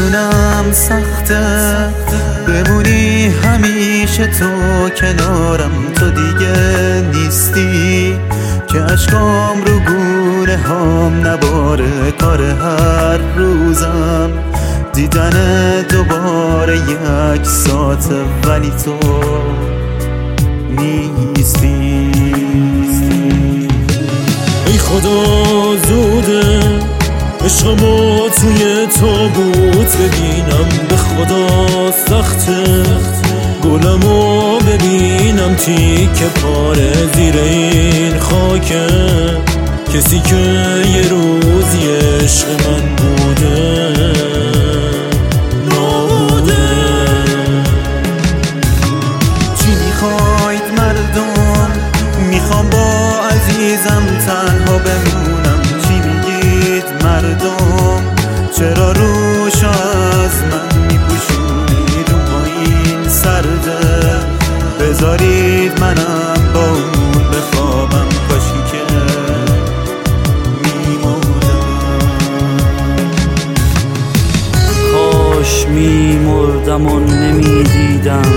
میدونم سخته بمونی همیشه تو کنارم، تو دیگه نیستی که اشکام رو گونه هم نباره، کار هر روزم دیدن دوباره یک ساعته ولی تو نیستی. ای خدا زوده عشقمو توی تابوت ببینم، به خدا سخته گلمو ببینم تیکه پاره زیر این خاکه، کسی که یه روزی عشق من بوده نابوده. چی میخواید مردم؟ میخوام با عزیزم تنها بمونم. چی میگید مردم؟ چرا روش از من میپوشونید اون پایین سرده؟ بذارید منم با اون بخوابم، کاشی که کاش میمردم و نمیدیدم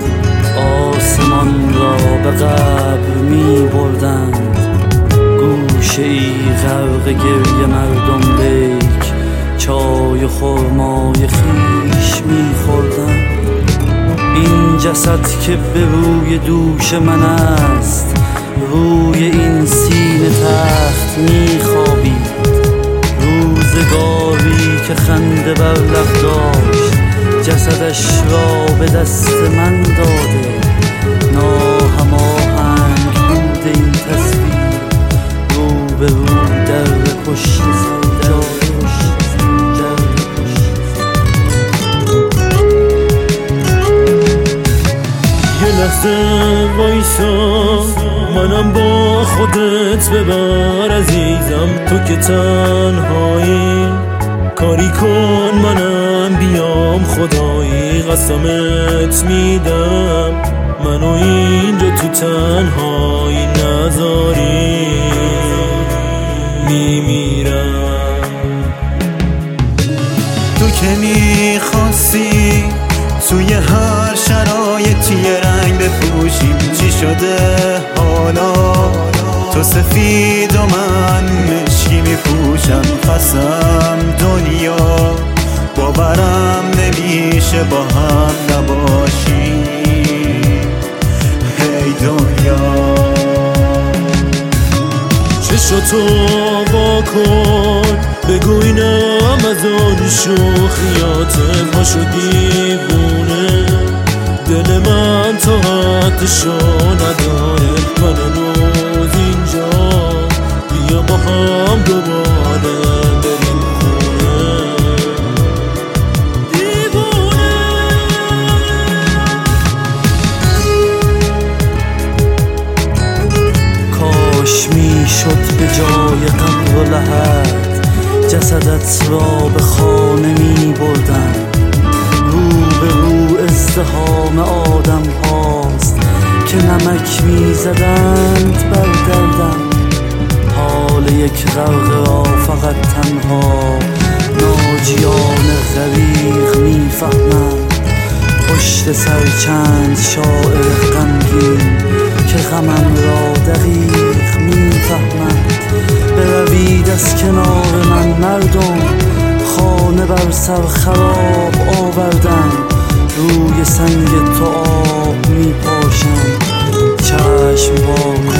آسمان را به قبر میبردند، گوشه ای غرق گریه مردم بیک چای و خرمای خیش میخوردند. این جسد که به روی دوش من است روی این سینه تخت میخوابید، روزگاری که خنده بر لب داشت جسدش را به دست من داده، ناهماهنگ بود این تصویر رو به رو در پشت سجاده. یه لحظه وایسا منم با خودت ببر عزیزم، تو که تنهایی کاری کن منم بیام، خدایی قسمت میدم منو اینجا تو تنهایی نذاری میمیرم. تو که میخواستی توی هر شرایطی رنگ بپوشیم، چی شده حالا؟ تو سفید و من مشکی میپوشم، قسم دنیا باورم نمیشه با هم نباشی. هی دنیا چشاتو وا کن بگو اینم از آن شوخیاته، پاشو دیوونه دل من طاقتشو نداره، من امروز اینجا بیا با هم دوباره بریم خونه. دیوونه کاش میشد به جای قبر و لحد جسدت را به خانه می بردن، رو به رو ازدحام آدم هاست که نمک می زدند بر دردم. حال یک غرق را فقط تنها ناجیان غریق می فهمند، پشت سر چند شاعر غمگین که غمم را دقیق می فهمند. بروید از کنار من مردم، خانه بر سر خراب آوردم، روی سنگ تو آب می پاشم، چشم وا